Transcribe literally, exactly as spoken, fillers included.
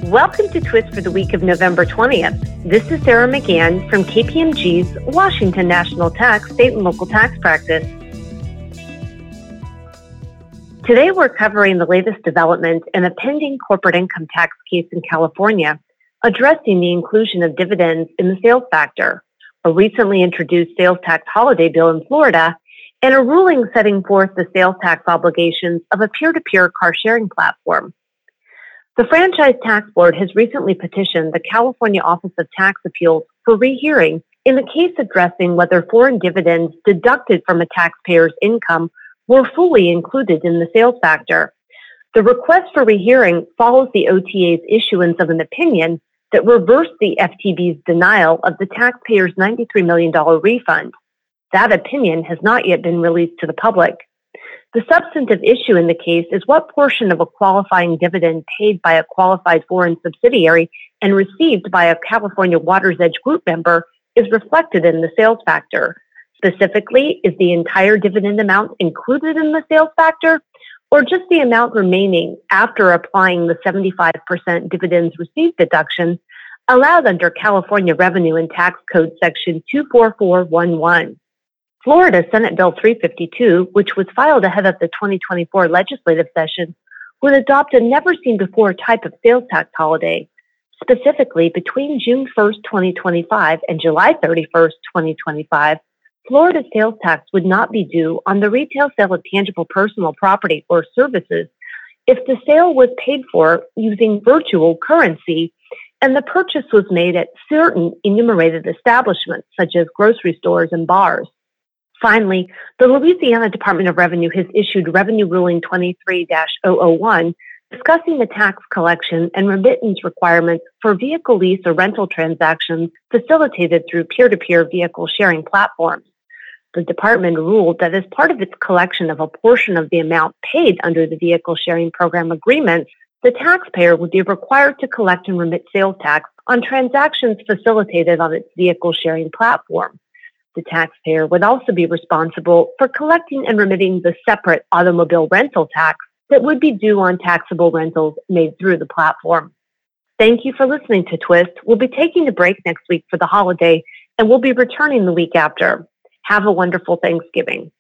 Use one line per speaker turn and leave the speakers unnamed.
Welcome to Twist for the week of November twentieth. This is Sarah McGann from K P M G's Washington National Tax State and Local Tax Practice. Today we're covering the latest development in a pending corporate income tax case in California, addressing the inclusion of dividends in the sales factor, a recently introduced sales tax holiday bill in Florida, and a ruling setting forth the sales tax obligations of a peer-to-peer car-sharing platform. The Franchise Tax Board has recently petitioned the California Office of Tax Appeals for rehearing in the case addressing whether foreign dividends deducted from a taxpayer's income were fully included in the sales factor. The request for rehearing follows the O T A's issuance of an opinion that reversed the F T B's denial of the taxpayer's ninety-three million dollars refund. That opinion has not yet been released to the public. The substantive issue in the case is what portion of a qualifying dividend paid by a qualified foreign subsidiary and received by a California Water's Edge group member is reflected in the sales factor. Specifically, is the entire dividend amount included in the sales factor, or just the amount remaining after applying the seventy-five percent dividends received deduction allowed under California Revenue and Tax Code Section two four four one one. Florida Senate Bill three fifty-two, which was filed ahead of the twenty twenty-four legislative session, would adopt a never-seen-before type of sales tax holiday. Specifically, between June first, twenty twenty-five and July thirty-first, twenty twenty-five, Florida's sales tax would not be due on the retail sale of tangible personal property or services if the sale was paid for using virtual currency and the purchase was made at certain enumerated establishments, such as grocery stores and bars. Finally, the Louisiana Department of Revenue has issued Revenue Ruling twenty-three dash zero zero one discussing the tax collection and remittance requirements for vehicle lease or rental transactions facilitated through peer-to-peer vehicle sharing platforms. The department ruled that as part of its collection of a portion of the amount paid under the vehicle sharing program agreements, the taxpayer would be required to collect and remit sales tax on transactions facilitated on its vehicle sharing platform. The taxpayer would also be responsible for collecting and remitting the separate automobile rental tax that would be due on taxable rentals made through the platform. Thank you for listening to Twist. We'll be taking a break next week for the holiday, and we'll be returning the week after. Have a wonderful Thanksgiving.